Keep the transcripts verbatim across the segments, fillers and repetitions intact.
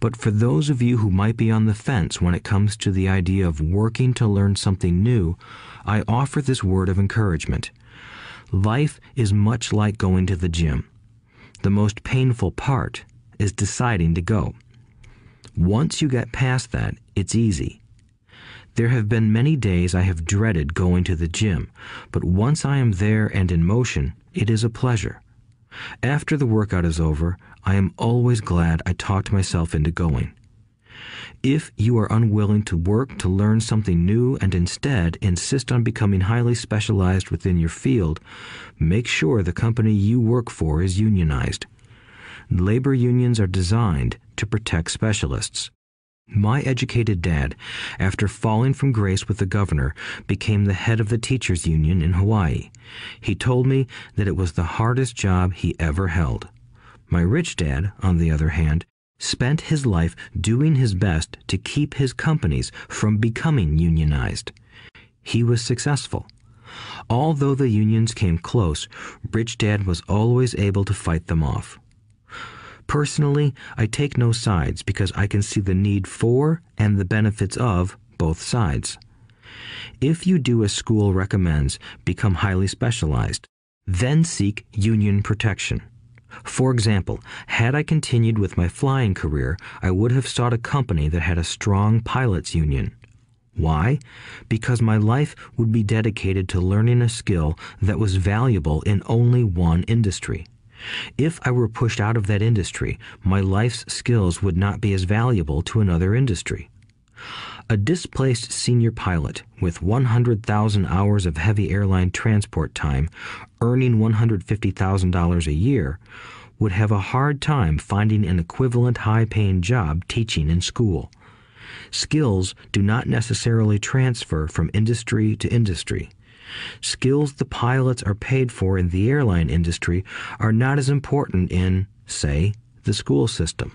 But for those of you who might be on the fence when it comes to the idea of working to learn something new, I offer this word of encouragement. Life is much like going to the gym. The most painful part is deciding to go. Once you get past that, it's easy. There have been many days I have dreaded going to the gym, but once I am there and in motion, it is a pleasure. After the workout is over, I am always glad I talked myself into going. If you are unwilling to work to learn something new and instead insist on becoming highly specialized within your field, make sure the company you work for is unionized. Labor unions are designed to protect specialists. My educated dad, after falling from grace with the governor, became the head of the teachers' union in Hawaii. He told me that it was the hardest job he ever held. My rich dad, on the other hand, spent his life doing his best to keep his companies from becoming unionized. He was successful. Although the unions came close, Rich Dad was always able to fight them off. Personally, I take no sides because I can see the need for and the benefits of both sides. If you do as school recommends, become highly specialized, then seek union protection. For example, had I continued with my flying career, I would have sought a company that had a strong pilots union. Why? Because my life would be dedicated to learning a skill that was valuable in only one industry. If I were pushed out of that industry, my life's skills would not be as valuable to another industry. A displaced senior pilot with one hundred thousand hours of heavy airline transport time, earning one hundred fifty thousand dollars a year, would have a hard time finding an equivalent high-paying job teaching in school. Skills do not necessarily transfer from industry to industry. Skills the pilots are paid for in the airline industry are not as important in, say, the school system.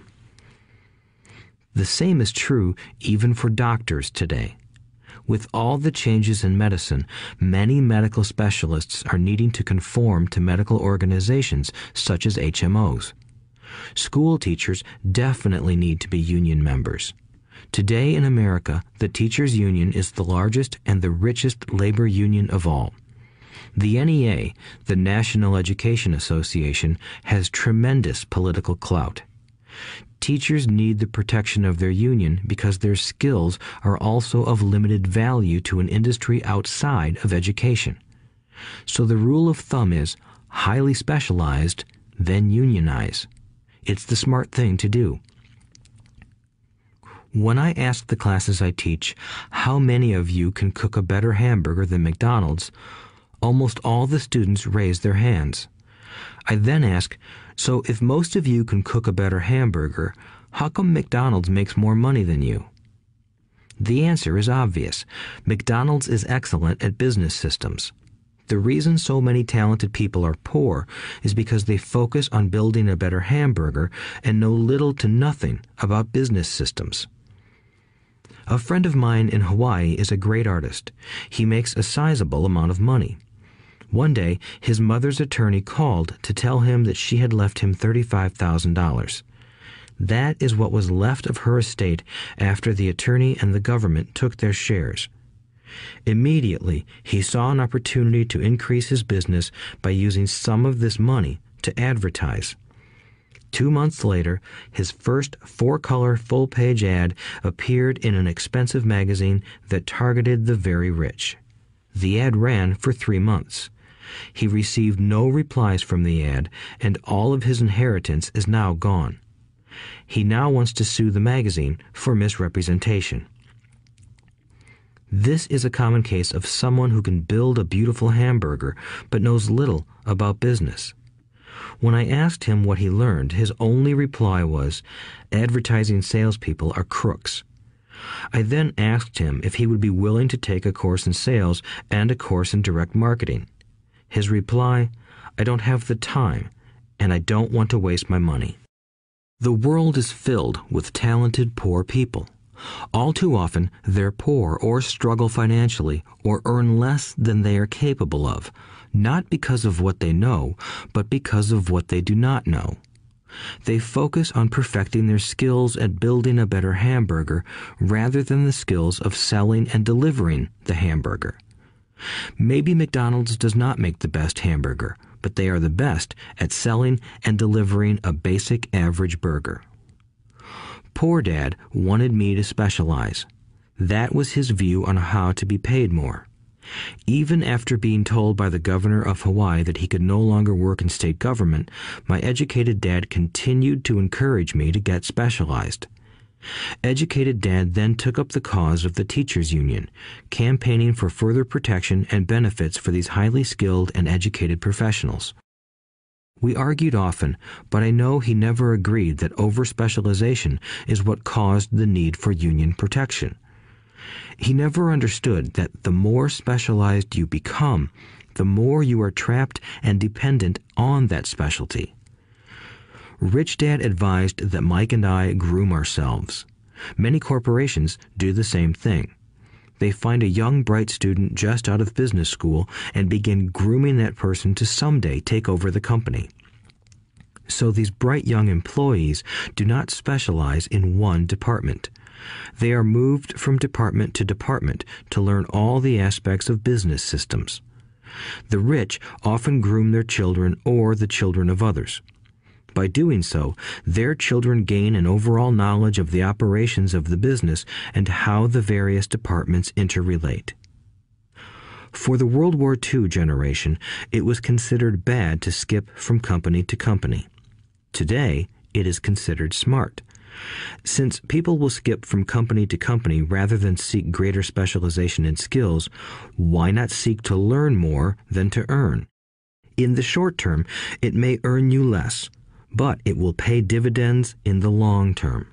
The same is true even for doctors today. With all the changes in medicine, many medical specialists are needing to conform to medical organizations such as H M Os. School teachers definitely need to be union members. Today in America, the teachers' union is the largest and the richest labor union of all. The N E A, the National Education Association, has tremendous political clout. Teachers need the protection of their union because their skills are also of limited value to an industry outside of education. So the rule of thumb is highly specialized, then unionize. It's the smart thing to do. When I ask the classes I teach, how many of you can cook a better hamburger than McDonald's, almost all the students raise their hands. I then ask, so if most of you can cook a better hamburger, how come McDonald's makes more money than you? The answer is obvious. McDonald's is excellent at business systems. The reason so many talented people are poor is because they focus on building a better hamburger and know little to nothing about business systems. A friend of mine in Hawaii is a great artist. He makes a sizable amount of money. One day, his mother's attorney called to tell him that she had left him thirty-five thousand dollars. That is what was left of her estate after the attorney and the government took their shares. Immediately, he saw an opportunity to increase his business by using some of this money to advertise. Two months later, his first four-color full-page ad appeared in an expensive magazine that targeted the very rich. The ad ran for three months. He received no replies from the ad, and all of his inheritance is now gone. He now wants to sue the magazine for misrepresentation. This is a common case of someone who can build a beautiful hamburger but knows little about business. When I asked him what he learned, his only reply was, "Advertising salespeople are crooks." I then asked him if he would be willing to take a course in sales and a course in direct marketing. His reply, "I don't have the time, and I don't want to waste my money." The world is filled with talented poor people. All too often, they're poor or struggle financially or earn less than they are capable of, not because of what they know, but because of what they do not know. They focus on perfecting their skills at building a better hamburger rather than the skills of selling and delivering the hamburger. Maybe McDonald's does not make the best hamburger, but they are the best at selling and delivering a basic average burger. Poor Dad wanted me to specialize. That was his view on how to be paid more. Even after being told by the governor of Hawaii that he could no longer work in state government, my educated dad continued to encourage me to get specialized. Educated Dad then took up the cause of the teachers' union, campaigning for further protection and benefits for these highly skilled and educated professionals. We argued often, but I know he never agreed that over-specialization is what caused the need for union protection. He never understood that the more specialized you become, the more you are trapped and dependent on that specialty. Rich Dad advised that Mike and I groom ourselves. Many corporations do the same thing. They find a young, bright student just out of business school and begin grooming that person to someday take over the company. So these bright young employees do not specialize in one department. They are moved from department to department to learn all the aspects of business systems. The rich often groom their children or the children of others. By doing so, their children gain an overall knowledge of the operations of the business and how the various departments interrelate. For the World War Two generation, it was considered bad to skip from company to company. Today, it is considered smart. Since people will skip from company to company rather than seek greater specialization in skills, why not seek to learn more than to earn? In the short term, it may earn you less, but it will pay dividends in the long term.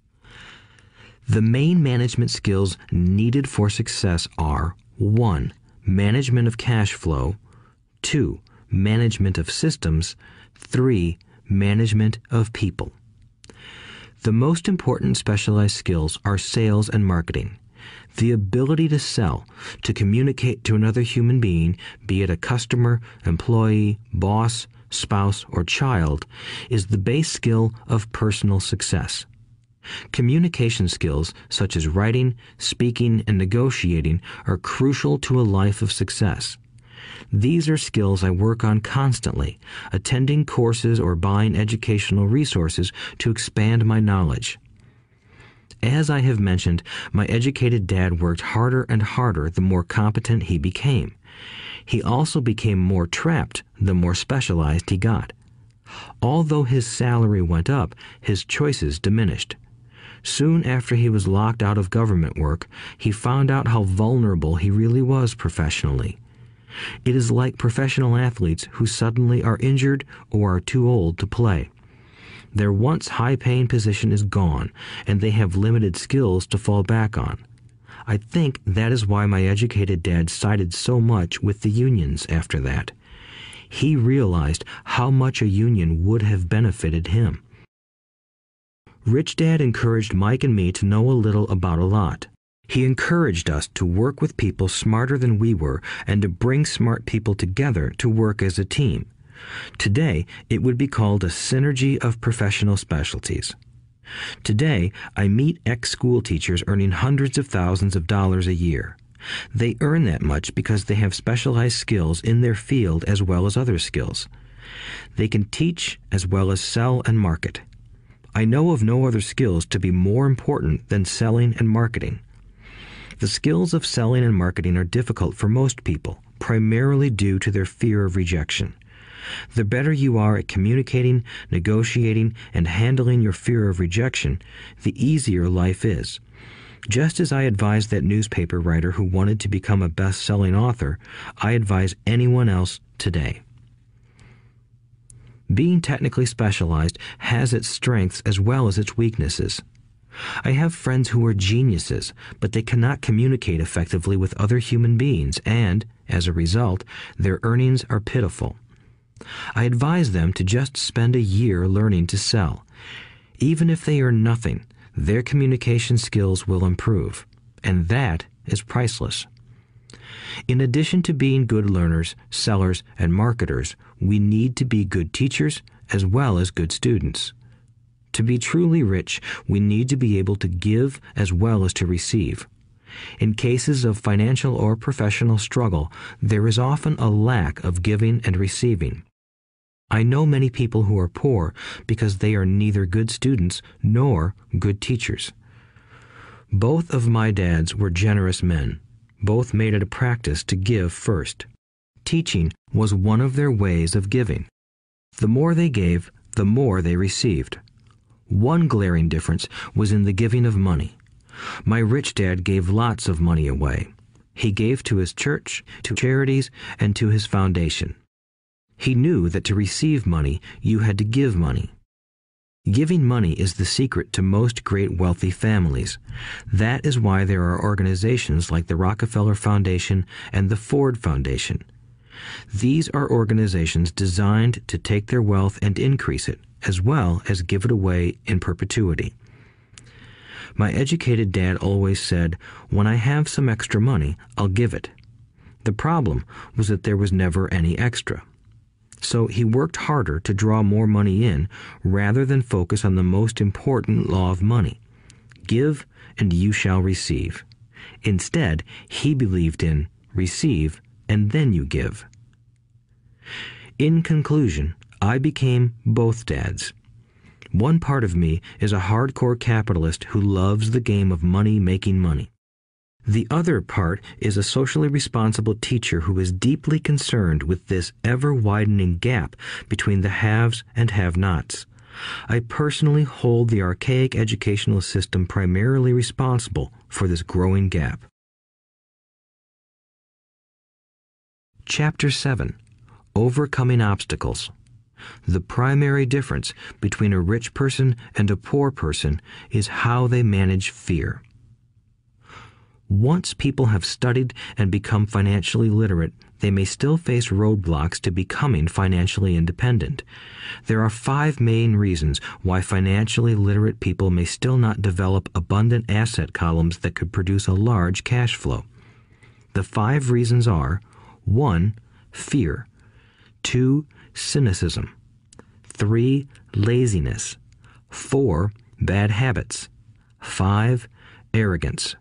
The main management skills needed for success are one. Management of cash flow, two. Management of systems, three. Management of people. The most important specialized skills are sales and marketing. The ability to sell, to communicate to another human being, be it a customer, employee, boss, spouse, or child, is the base skill of personal success. Communication skills such as writing, speaking, and negotiating are crucial to a life of success. These are skills I work on constantly, attending courses or buying educational resources to expand my knowledge. As I have mentioned, my educated dad worked harder and harder the more competent he became. He also became more trapped the more specialized he got. Although his salary went up, his choices diminished. Soon after he was locked out of government work, he found out how vulnerable he really was professionally. It is like professional athletes who suddenly are injured or are too old to play. Their once high-paying position is gone, and they have limited skills to fall back on. I think that is why my educated dad sided so much with the unions after that. He realized how much a union would have benefited him. Rich Dad encouraged Mike and me to know a little about a lot. He encouraged us to work with people smarter than we were and to bring smart people together to work as a team. Today, it would be called a synergy of professional specialties. Today, I meet ex-school teachers earning hundreds of thousands of dollars a year. They earn that much because they have specialized skills in their field as well as other skills. They can teach as well as sell and market. I know of no other skills to be more important than selling and marketing. The skills of selling and marketing are difficult for most people, primarily due to their fear of rejection. The better you are at communicating, negotiating, and handling your fear of rejection, the easier life is. Just as I advise that newspaper writer who wanted to become a best-selling author, I advise anyone else today. Being technically specialized has its strengths as well as its weaknesses. I have friends who are geniuses, but they cannot communicate effectively with other human beings, and, as a result, their earnings are pitiful. I advise them to just spend a year learning to sell. Even if they earn nothing, their communication skills will improve, and that is priceless. In addition to being good learners, sellers, and marketers, we need to be good teachers as well as good students. To be truly rich, we need to be able to give as well as to receive. In cases of financial or professional struggle, there is often a lack of giving and receiving. I know many people who are poor because they are neither good students nor good teachers. Both of my dads were generous men. Both made it a practice to give first. Teaching was one of their ways of giving. The more they gave, the more they received. One glaring difference was in the giving of money. My rich dad gave lots of money away. He gave to his church, to charities, and to his foundation. He knew that to receive money, you had to give money. Giving money is the secret to most great wealthy families. That is why there are organizations like the Rockefeller Foundation and the Ford Foundation. These are organizations designed to take their wealth and increase it, as well as give it away in perpetuity. My educated dad always said, "When I have some extra money, I'll give it." The problem was that there was never any extra. So he worked harder to draw more money in rather than focus on the most important law of money: give and you shall receive. Instead, he believed in receive and then you give. In conclusion, I became both dads. One part of me is a hardcore capitalist who loves the game of money making money. The other part is a socially responsible teacher who is deeply concerned with this ever-widening gap between the haves and have-nots. I personally hold the archaic educational system primarily responsible for this growing gap. Chapter seven. Overcoming Obstacles. The primary difference between a rich person and a poor person is how they manage fear. Once people have studied and become financially literate, they may still face roadblocks to becoming financially independent. There are five main reasons why financially literate people may still not develop abundant asset columns that could produce a large cash flow. The five reasons are: one. Fear. two. Cynicism. three. Laziness. four. Bad habits. five. Arrogance.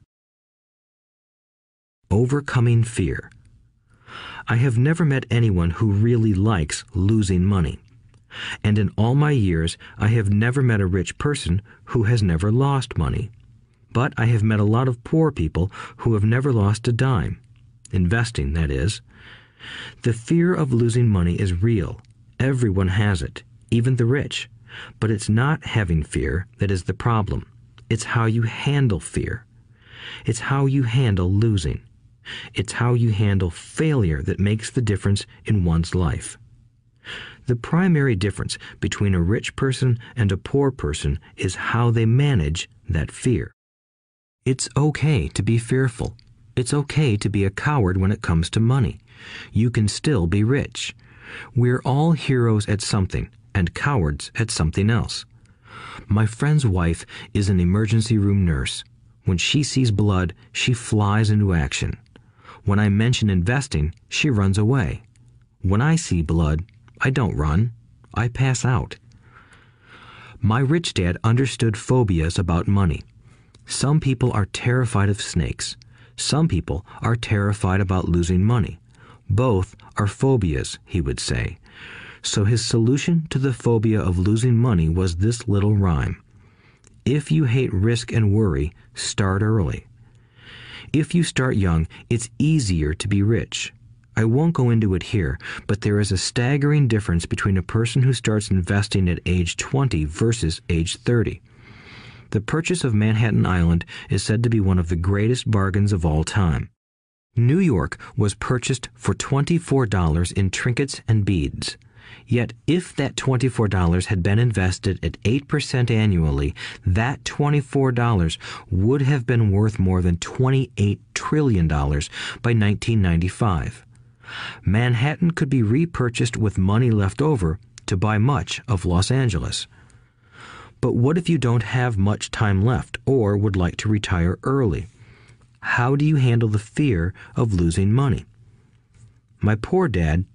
Overcoming fear. I have never met anyone who really likes losing money. And in all my years, I have never met a rich person who has never lost money. But I have met a lot of poor people who have never lost a dime. Investing, that is. The fear of losing money is real. Everyone has it, even the rich. But it's not having fear that is the problem. It's how you handle fear. It's how you handle losing. It's how you handle failure that makes the difference in one's life. The primary difference between a rich person and a poor person is how they manage that fear. It's okay to be fearful. It's okay to be a coward when it comes to money. You can still be rich. We're all heroes at something and cowards at something else. My friend's wife is an emergency room nurse. When she sees blood, she flies into action. When I mention investing, she runs away. When I see blood, I don't run. I pass out. My rich dad understood phobias about money. Some people are terrified of snakes. Some people are terrified about losing money. Both are phobias, he would say. So his solution to the phobia of losing money was this little rhyme: if you hate risk and worry, start early. If you start young, it's easier to be rich. I won't go into it here, but there is a staggering difference between a person who starts investing at age twenty versus age thirty. The purchase of Manhattan Island is said to be one of the greatest bargains of all time. New York was purchased for twenty-four dollars in trinkets and beads. Yet if that twenty-four dollars had been invested at eight percent annually, that twenty-four dollars would have been worth more than twenty-eight trillion dollars by nineteen ninety-five. Manhattan could be repurchased with money left over to buy much of Los Angeles. But what if you don't have much time left or would like to retire early? How do you handle the fear of losing money? My poor dad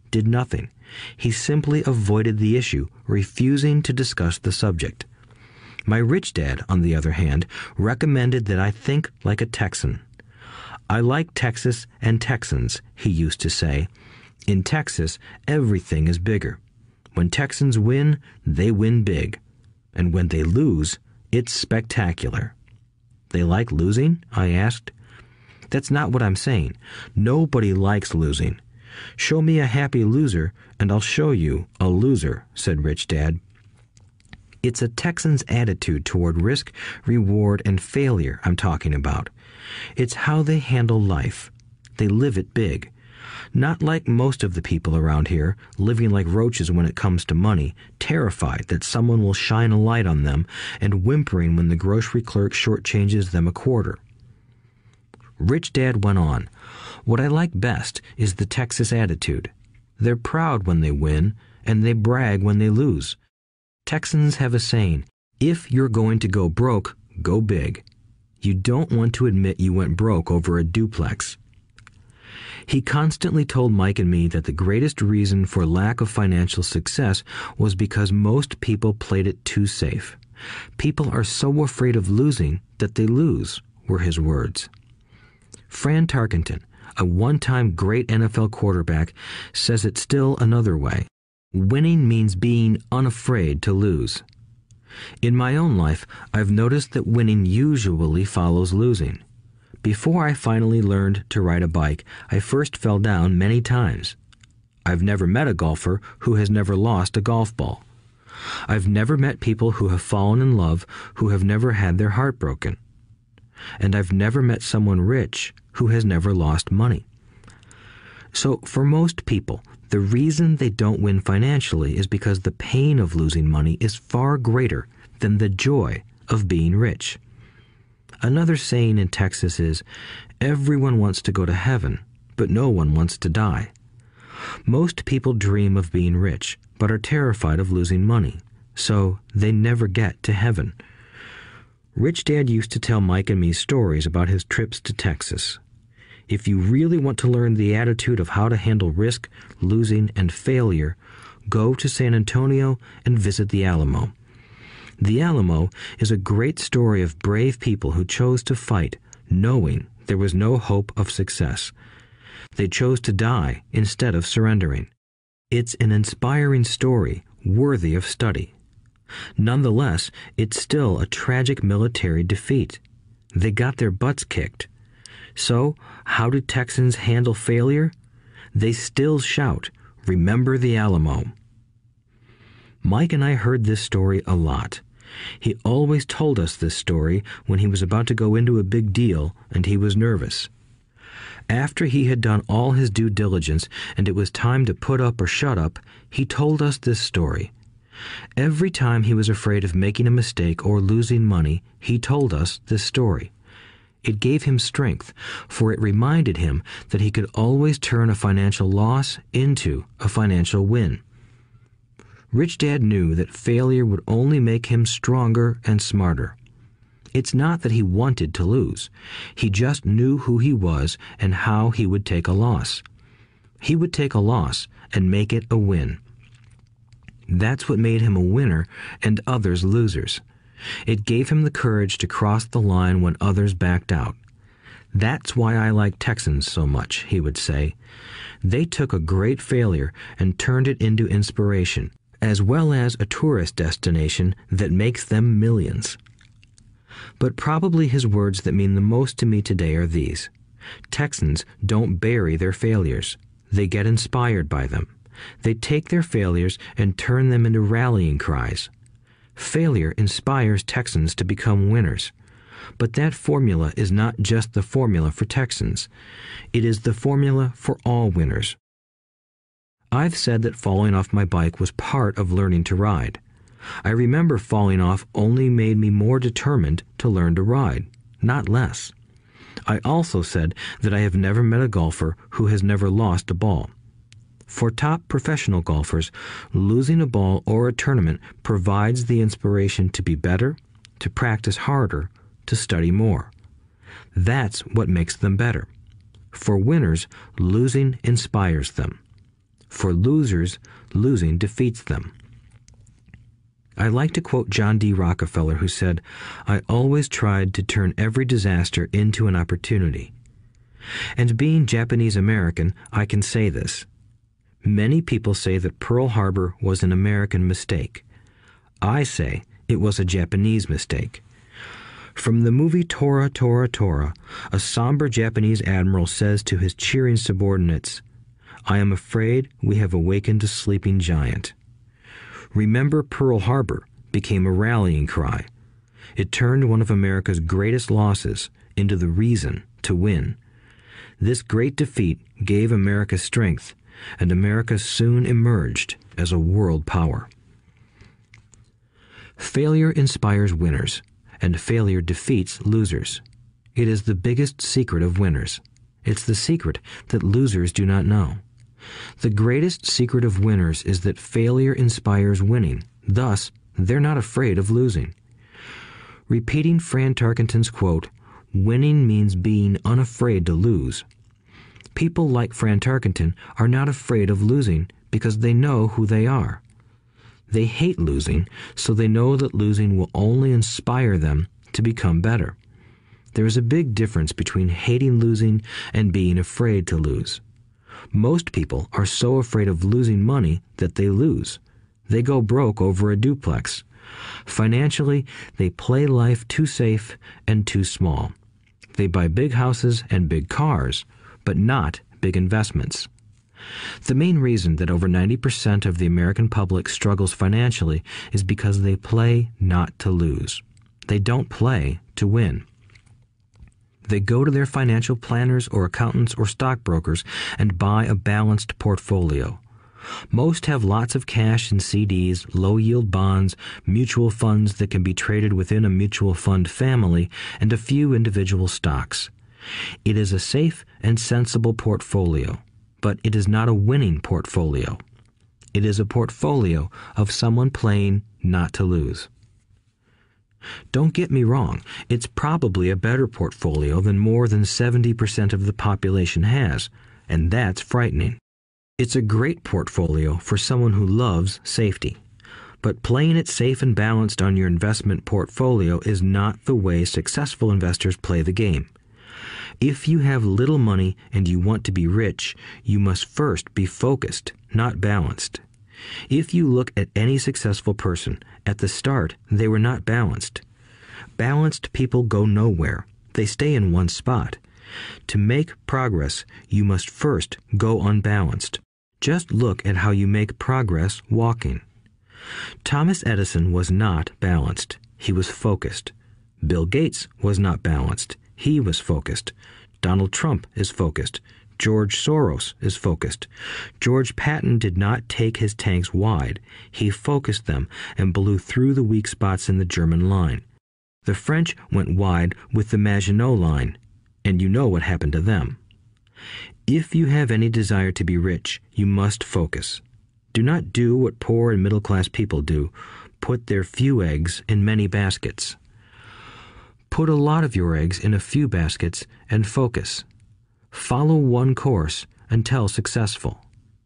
did nothing. He simply avoided the issue, refusing to discuss the subject. My rich dad, on the other hand, recommended that I think like a Texan. "I like Texas and Texans," he used to say. "In Texas, everything is bigger. When Texans win, they win big. And when they lose, it's spectacular." "They like losing?" I asked. "That's not what I'm saying. Nobody likes losing. Show me a happy loser, and I'll show you a loser," said Rich Dad. It's a Texan's attitude toward risk, reward, and failure I'm talking about. It's how they handle life. They live it big. Not like most of the people around here, living like roaches when it comes to money, terrified that someone will shine a light on them and whimpering when the grocery clerk shortchanges them a quarter. Rich Dad went on, "What I like best is the Texas attitude. They're proud when they win, and they brag when they lose. Texans have a saying, if you're going to go broke, go big. You don't want to admit you went broke over a duplex." He constantly told Mike and me that the greatest reason for lack of financial success was because most people played it too safe. "People are so afraid of losing that they lose," were his words. Fran Tarkenton, a one-time great N F L quarterback, says it still another way. Winning means being unafraid to lose. In my own life, I've noticed that winning usually follows losing. Before I finally learned to ride a bike, I first fell down many times. I've never met a golfer who has never lost a golf ball. I've never met people who have fallen in love who have never had their heart broken. And I've never met someone rich who has never lost money. So for most people, the reason they don't win financially is because the pain of losing money is far greater than the joy of being rich. Another saying in Texas is, "Everyone wants to go to heaven, but no one wants to die." Most people dream of being rich, but are terrified of losing money, so they never get to heaven. Rich Dad used to tell Mike and me stories about his trips to Texas. If you really want to learn the attitude of how to handle risk, losing, and failure, go to San Antonio and visit the Alamo. The Alamo is a great story of brave people who chose to fight, knowing there was no hope of success. They chose to die instead of surrendering. It's an inspiring story, worthy of study. Nonetheless, it's still a tragic military defeat. They got their butts kicked. So, how do Texans handle failure? They still shout, "Remember the Alamo." Mike and I heard this story a lot. He always told us this story when he was about to go into a big deal and he was nervous. After he had done all his due diligence and it was time to put up or shut up, he told us this story. Every time he was afraid of making a mistake or losing money, he told us this story. It gave him strength, for it reminded him that he could always turn a financial loss into a financial win. Rich Dad knew that failure would only make him stronger and smarter. It's not that he wanted to lose. He just knew who he was and how he would take a loss. He would take a loss and make it a win. That's what made him a winner and others losers. It gave him the courage to cross the line when others backed out. "That's why I like Texans so much," he would say. "They took a great failure and turned it into inspiration, as well as a tourist destination that makes them millions." But probably his words that mean the most to me today are these. Texans don't bury their failures. They get inspired by them. They take their failures and turn them into rallying cries. Failure inspires Texans to become winners. But that formula is not just the formula for Texans. It is the formula for all winners. I've said that falling off my bike was part of learning to ride. I remember falling off only made me more determined to learn to ride, not less. I also said that I have never met a golfer who has never lost a ball. For top professional golfers, losing a ball or a tournament provides the inspiration to be better, to practice harder, to study more. That's what makes them better. For winners, losing inspires them. For losers, losing defeats them. I like to quote John D. Rockefeller, who said, "I always tried to turn every disaster into an opportunity." And being Japanese American, I can say this. Many people say that Pearl Harbor was an American mistake. I say it was a Japanese mistake. From the movie Tora, Tora, Tora, a somber Japanese admiral says to his cheering subordinates, "I am afraid we have awakened a sleeping giant." Remember Pearl Harbor became a rallying cry. It turned one of America's greatest losses into the reason to win. This great defeat gave America strength, and America soon emerged as a world power. Failure inspires winners, and failure defeats losers. It is the biggest secret of winners. It's the secret that losers do not know. The greatest secret of winners is that failure inspires winning. Thus, they're not afraid of losing. Repeating Fran Tarkenton's quote, "Winning means being unafraid to lose." People like Fran Tarkenton are not afraid of losing because they know who they are. They hate losing, so they know that losing will only inspire them to become better. There is a big difference between hating losing and being afraid to lose. Most people are so afraid of losing money that they lose. They go broke over a duplex. Financially, they play life too safe and too small. They buy big houses and big cars, but not big investments. The main reason that over ninety percent of the American public struggles financially is because they play not to lose. They don't play to win. They go to their financial planners or accountants or stockbrokers and buy a balanced portfolio. Most have lots of cash in C Ds, low-yield bonds, mutual funds that can be traded within a mutual fund family, and a few individual stocks. It is a safe and sensible portfolio, but it is not a winning portfolio. It is a portfolio of someone playing not to lose. Don't get me wrong, it's probably a better portfolio than more than seventy percent of the population has, and that's frightening. It's a great portfolio for someone who loves safety. But playing it safe and balanced on your investment portfolio is not the way successful investors play the game. If you have little money and you want to be rich, you must first be focused, not balanced. If you look at any successful person, at the start they were not balanced. Balanced people go nowhere. They stay in one spot. To make progress, you must first go unbalanced. Just look at how you make progress walking. Thomas Edison was not balanced. He was focused. Bill Gates was not balanced. He was focused. Donald Trump is focused. George Soros is focused. George Patton did not take his tanks wide. He focused them and blew through the weak spots in the German line. The French went wide with the Maginot Line, and you know what happened to them. If you have any desire to be rich, you must focus. Do not do what poor and middle-class people do, put their few eggs in many baskets. Put a lot of your eggs in a few baskets and focus. Follow one course until successful.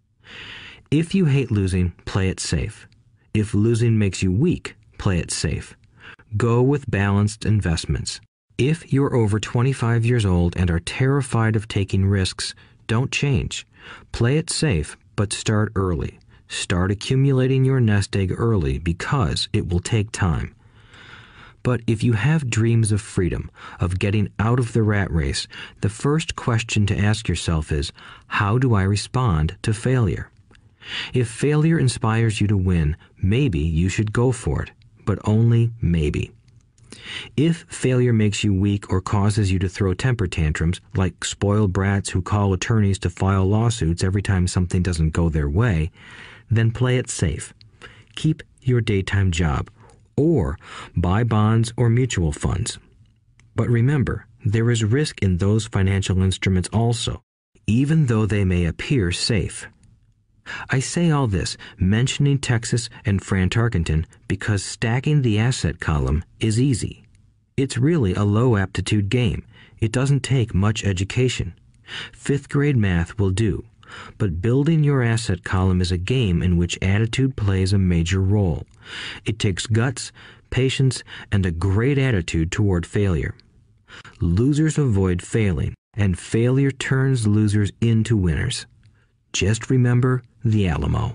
If you hate losing, play it safe. If losing makes you weak, play it safe. Go with balanced investments. If you're over twenty-five years old and are terrified of taking risks, don't change. Play it safe, but start early. Start accumulating your nest egg early because it will take time. But if you have dreams of freedom, of getting out of the rat race, the first question to ask yourself is, how do I respond to failure? If failure inspires you to win, maybe you should go for it, but only maybe. If failure makes you weak or causes you to throw temper tantrums, like spoiled brats who call attorneys to file lawsuits every time something doesn't go their way, then play it safe. Keep your daytime job, or buy bonds or mutual funds. But remember, there is risk in those financial instruments also, even though they may appear safe. I say all this, mentioning Texas and Fran Tarkenton, because stacking the asset column is easy. It's really a low-aptitude game. It doesn't take much education. Fifth grade math will do. but building your asset column is a game in which attitude plays a major role. It takes guts, patience, and a great attitude toward failure. Losers avoid failing, and failure turns losers into winners. Just remember the Alamo.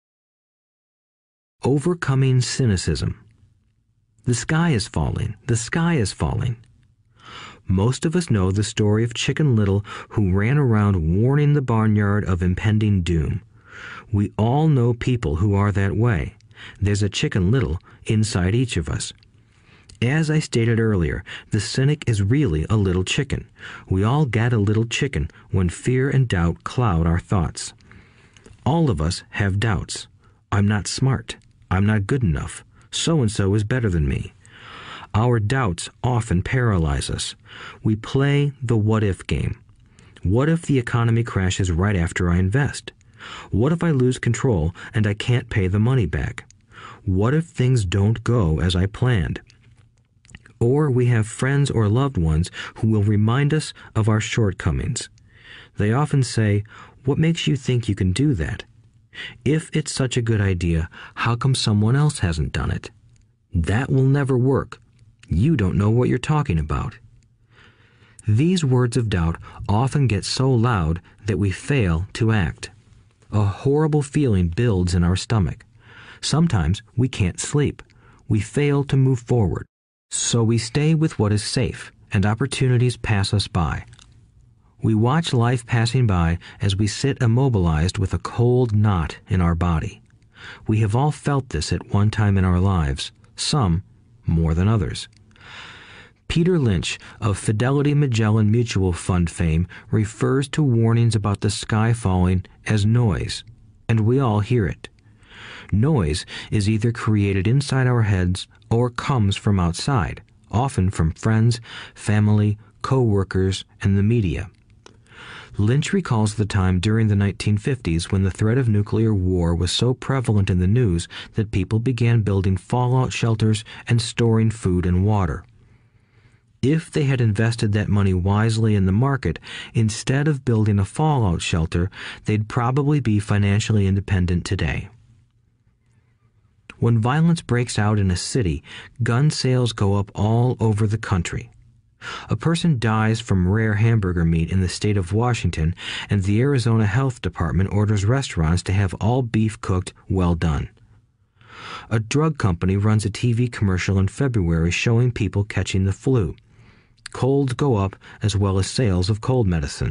Overcoming cynicism. The sky is falling. The sky is falling. Most of us know the story of Chicken Little, who ran around warning the barnyard of impending doom. We all know people who are that way. There's a Chicken Little inside each of us. As I stated earlier, the cynic is really a little chicken. We all get a little chicken when fear and doubt cloud our thoughts. All of us have doubts. I'm not smart. I'm not good enough. So-and-so is better than me. Our doubts often paralyze us. We play the what-if game. What if the economy crashes right after I invest? What if I lose control and I can't pay the money back? What if things don't go as I planned? Or we have friends or loved ones who will remind us of our shortcomings. They often say, "What makes you think you can do that? If it's such a good idea, how come someone else hasn't done it? That will never work. You don't know what you're talking about." These words of doubt often get so loud that we fail to act. A horrible feeling builds in our stomach. Sometimes we can't sleep. We fail to move forward. So we stay with what is safe, and opportunities pass us by. We watch life passing by as we sit immobilized with a cold knot in our body. We have all felt this at one time in our lives, some more than others. Peter Lynch of Fidelity Magellan Mutual Fund fame refers to warnings about the sky falling as noise, and we all hear it. Noise is either created inside our heads or comes from outside, often from friends, family, co-workers, and the media. Lynch recalls the time during the nineteen fifties when the threat of nuclear war was so prevalent in the news that people began building fallout shelters and storing food and water. If they had invested that money wisely in the market, instead of building a fallout shelter, they'd probably be financially independent today. When violence breaks out in a city, gun sales go up all over the country. A person dies from rare hamburger meat in the state of Washington, and the Arizona Health Department orders restaurants to have all beef cooked well done. A drug company runs a T V commercial in February showing people catching the flu. Colds go up as well as sales of cold medicine.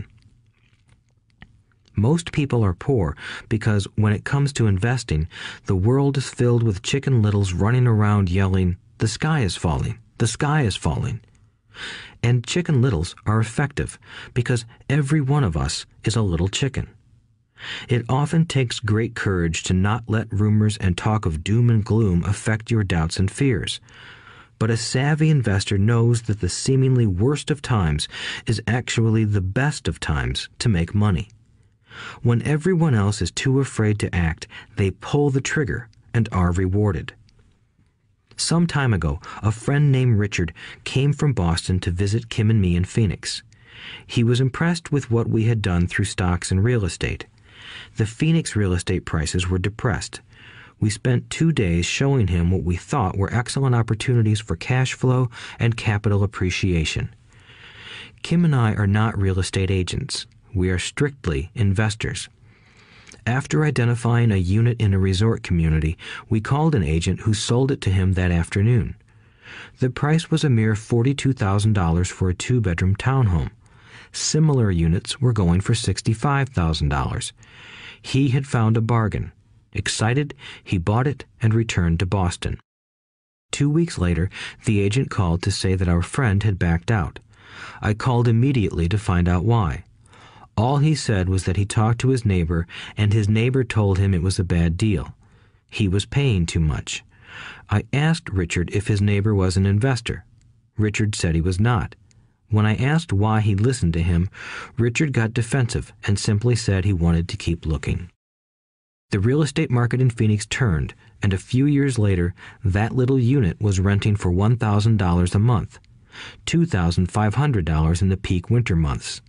Most people are poor because when it comes to investing, the world is filled with Chicken Littles running around yelling, "The sky is falling, the sky is falling." And Chicken Littles are effective because every one of us is a little chicken. It often takes great courage to not let rumors and talk of doom and gloom affect your doubts and fears. But a savvy investor knows that the seemingly worst of times is actually the best of times to make money. When everyone else is too afraid to act, they pull the trigger and are rewarded. Some time ago, a friend named Richard came from Boston to visit Kim and me in Phoenix. He was impressed with what we had done through stocks and real estate. The Phoenix real estate prices were depressed. We spent two days showing him what we thought were excellent opportunities for cash flow and capital appreciation. Kim and I are not real estate agents. We are strictly investors. After identifying a unit in a resort community, we called an agent who sold it to him that afternoon. The price was a mere forty-two thousand dollars for a two-bedroom townhome. Similar units were going for sixty-five thousand dollars. He had found a bargain. Excited, he bought it and returned to Boston. Two weeks later, the agent called to say that our friend had backed out. I called immediately to find out why. All he said was that he talked to his neighbor, and his neighbor told him it was a bad deal. He was paying too much. I asked Richard if his neighbor was an investor. Richard said he was not. When I asked why he listened to him, Richard got defensive and simply said he wanted to keep looking. The real estate market in Phoenix turned, and a few years later, that little unit was renting for one thousand dollars a month, two thousand five hundred dollars in the peak winter months.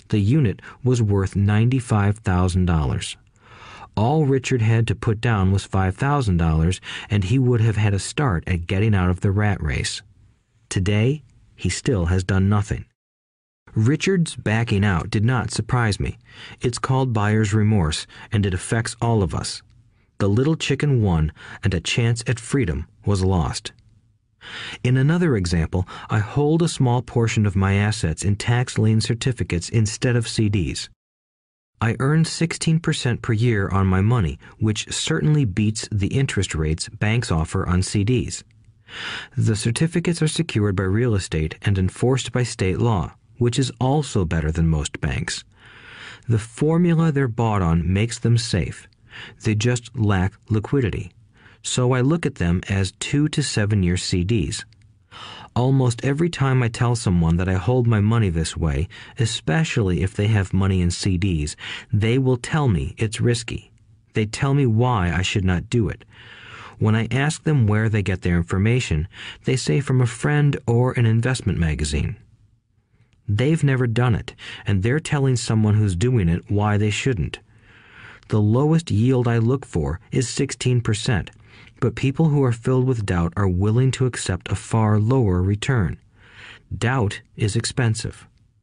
The unit was worth ninety-five thousand dollars. All Richard had to put down was five thousand dollars, and he would have had a start at getting out of the rat race. Today, he still has done nothing. Richard's backing out did not surprise me. It's called buyer's remorse, and it affects all of us. The little chicken won, and a chance at freedom was lost. In another example, I hold a small portion of my assets in tax lien certificates instead of C Ds. I earn sixteen percent per year on my money, which certainly beats the interest rates banks offer on C Ds. The certificates are secured by real estate and enforced by state law, which is also better than most banks. The formula they're bought on makes them safe. They just lack liquidity. So I look at them as two to seven year C Ds. Almost every time I tell someone that I hold my money this way, especially if they have money in C Ds, they will tell me it's risky. They tell me why I should not do it. When I ask them where they get their information, they say from a friend or an investment magazine. They've never done it, and they're telling someone who's doing it why they shouldn't. The lowest yield I look for is sixteen percent, but people who are filled with doubt are willing to accept a far lower return. Doubt is expensive.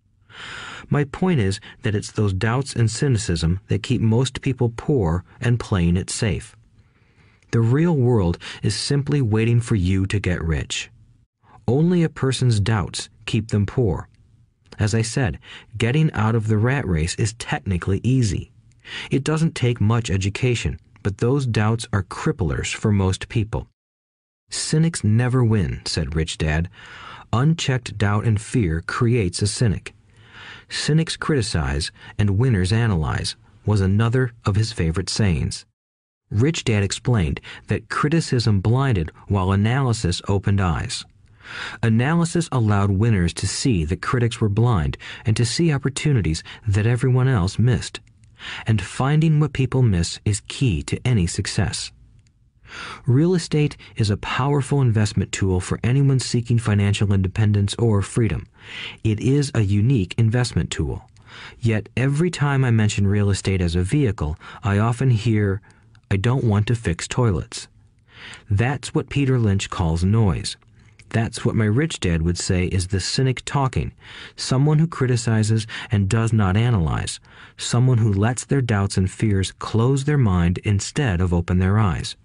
My point is that it's those doubts and cynicism that keep most people poor and playing it safe. The real world is simply waiting for you to get rich. Only a person's doubts keep them poor. As I said, getting out of the rat race is technically easy. It doesn't take much education, but those doubts are cripplers for most people. Cynics never win, said Rich Dad. Unchecked doubt and fear creates a cynic. Cynics criticize and winners analyze was another of his favorite sayings. Rich Dad explained that criticism blinded while analysis opened eyes. Analysis allowed winners to see that critics were blind and to see opportunities that everyone else missed. And finding what people miss is key to any success. Real estate is a powerful investment tool for anyone seeking financial independence or freedom. It is a unique investment tool. Yet every time I mention real estate as a vehicle, I often hear, "I don't want to fix toilets." That's what Peter Lynch calls noise. That's what my rich dad would say is the cynic talking, someone who criticizes and does not analyze, someone who lets their doubts and fears close their mind instead of open their eyes.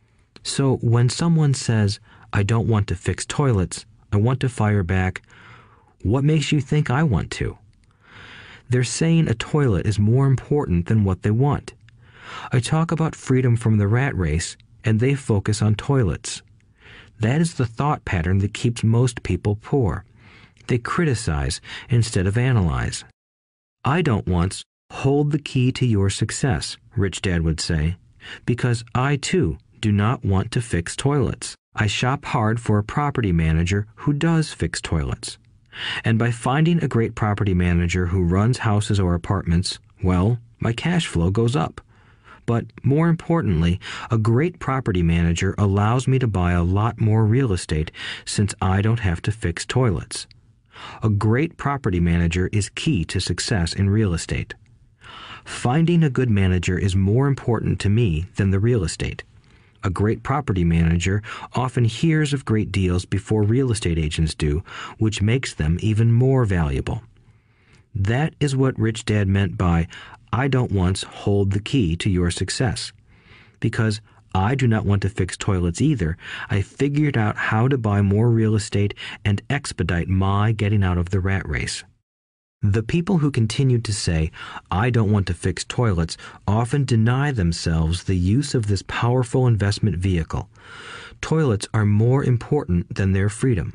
So when someone says, "I don't want to fix toilets, I want to fire back," what makes you think I want to? They're saying a toilet is more important than what they want. I talk about freedom from the rat race, and they focus on toilets. That is the thought pattern that keeps most people poor. They criticize instead of analyze. I don't once hold the key to your success, Rich Dad would say, because I too do not want to fix toilets. I shop hard for a property manager who does fix toilets. And by finding a great property manager who runs houses or apartments, well, my cash flow goes up. But more importantly, a great property manager allows me to buy a lot more real estate since I don't have to fix toilets. A great property manager is key to success in real estate. Finding a good manager is more important to me than the real estate. A great property manager often hears of great deals before real estate agents do, which makes them even more valuable. That is what Rich Dad meant by, "I don't once hold the key to your success." Because I do not want to fix toilets either, I figured out how to buy more real estate and expedite my getting out of the rat race. The people who continue to say, "I don't want to fix toilets," often deny themselves the use of this powerful investment vehicle. Toilets are more important than their freedom.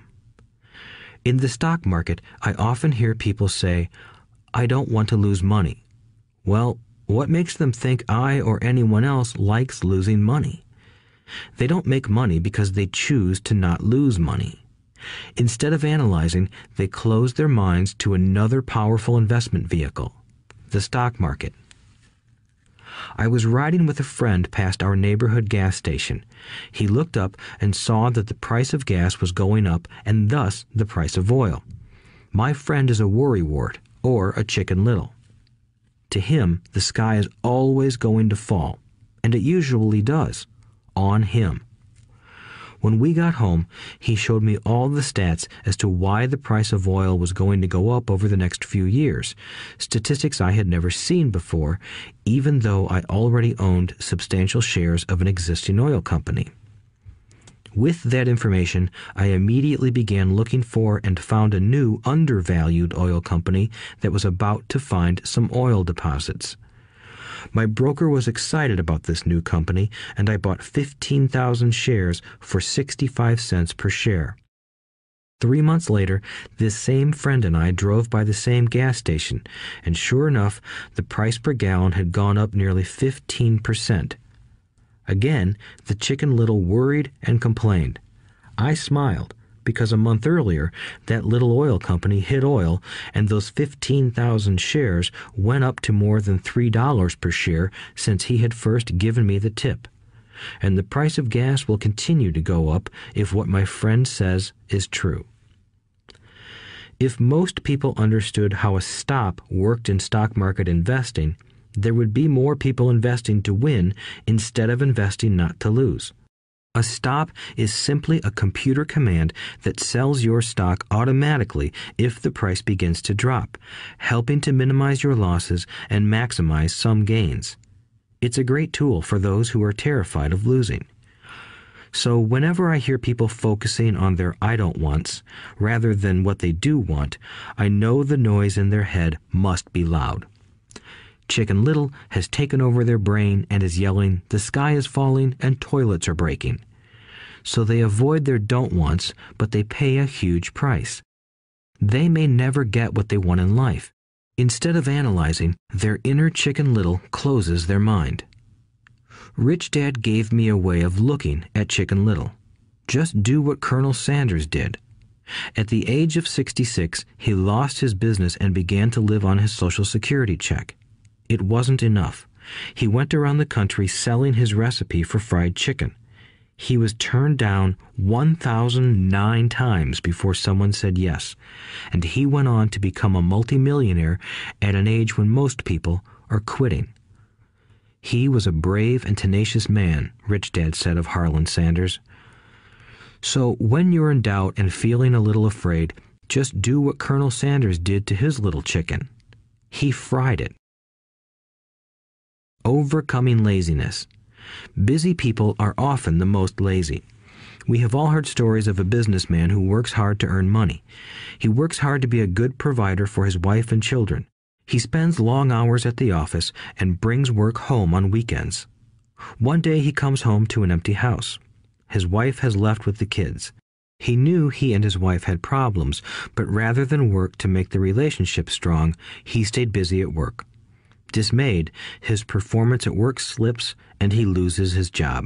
In the stock market, I often hear people say, "I don't want to lose money." Well, what makes them think I or anyone else likes losing money? They don't make money because they choose to not lose money. Instead of analyzing, they close their minds to another powerful investment vehicle, the stock market. I was riding with a friend past our neighborhood gas station. He looked up and saw that the price of gas was going up and thus the price of oil. My friend is a worrywart, or a Chicken Little. To him, the sky is always going to fall, and it usually does, on him. When we got home, he showed me all the stats as to why the price of oil was going to go up over the next few years, statistics I had never seen before, even though I already owned substantial shares of an existing oil company. With that information, I immediately began looking for and found a new undervalued oil company that was about to find some oil deposits. My broker was excited about this new company, and I bought fifteen thousand shares for sixty-five cents per share. Three months later, this same friend and I drove by the same gas station, and sure enough, the price per gallon had gone up nearly fifteen percent. Again, the Chicken Little worried and complained. I smiled, because a month earlier, that little oil company hit oil, and those fifteen thousand shares went up to more than three dollars per share since he had first given me the tip. And the price of gas will continue to go up if what my friend says is true. If most people understood how a stop worked in stock market investing, there would be more people investing to win instead of investing not to lose. A stop is simply a computer command that sells your stock automatically if the price begins to drop, helping to minimize your losses and maximize some gains. It's a great tool for those who are terrified of losing. So whenever I hear people focusing on their I don't wants rather than what they do want, I know the noise in their head must be loud. Chicken Little has taken over their brain and is yelling, "The sky is falling and toilets are breaking." So they avoid their don't wants, but they pay a huge price. They may never get what they want in life. Instead of analyzing, their inner Chicken Little closes their mind. Rich Dad gave me a way of looking at Chicken Little. Just do what Colonel Sanders did. At the age of sixty-six, he lost his business and began to live on his Social Security check. It wasn't enough. He went around the country selling his recipe for fried chicken. He was turned down one thousand nine times before someone said yes, and he went on to become a multimillionaire at an age when most people are quitting. He was a brave and tenacious man, Rich Dad said of Harlan Sanders. So when you're in doubt and feeling a little afraid, just do what Colonel Sanders did to his little chicken. He fried it. Overcoming laziness. Busy people are often the most lazy. We have all heard stories of a businessman who works hard to earn money. He works hard to be a good provider for his wife and children. He spends long hours at the office and brings work home on weekends. One day he comes home to an empty house. His wife has left with the kids. He knew he and his wife had problems, but rather than work to make the relationship strong, he stayed busy at work. Dismayed, his performance at work slips and he loses his job.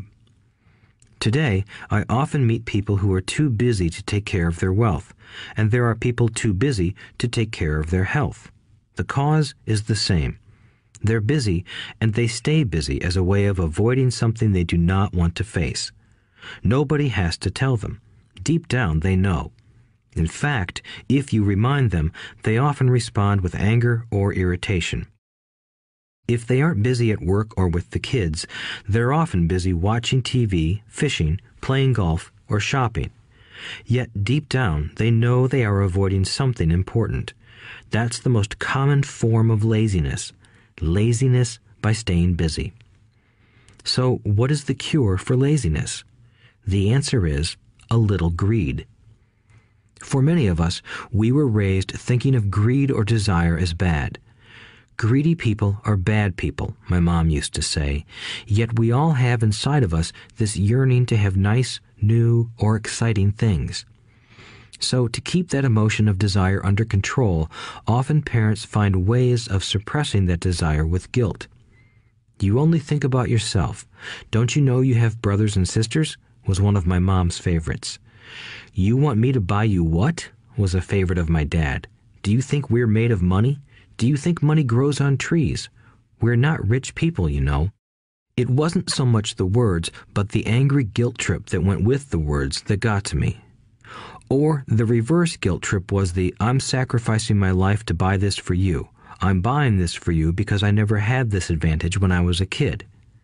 Today, I often meet people who are too busy to take care of their wealth, and there are people too busy to take care of their health. The cause is the same. They're busy, and they stay busy as a way of avoiding something they do not want to face. Nobody has to tell them. Deep down, they know. In fact, if you remind them, they often respond with anger or irritation. If they aren't busy at work or with the kids, they're often busy watching T V, fishing, playing golf, or shopping. Yet deep down, they know they are avoiding something important. That's the most common form of laziness. Laziness by staying busy. So, what is the cure for laziness? The answer is a little greed. For many of us, we were raised thinking of greed or desire as bad. Greedy people are bad people, my mom used to say, yet we all have inside of us this yearning to have nice, new, or exciting things. So to keep that emotion of desire under control, often parents find ways of suppressing that desire with guilt. You only think about yourself. Don't you know you have brothers and sisters? Was one of my mom's favorites. You want me to buy you what? Was a favorite of my dad. Do you think we're made of money? Do you think money grows on trees? We're not rich people, you know. It wasn't so much the words, but the angry guilt trip that went with the words that got to me. Or the reverse guilt trip was the I'm sacrificing my life to buy this for you. I'm buying this for you because I never had this advantage when I was a kid.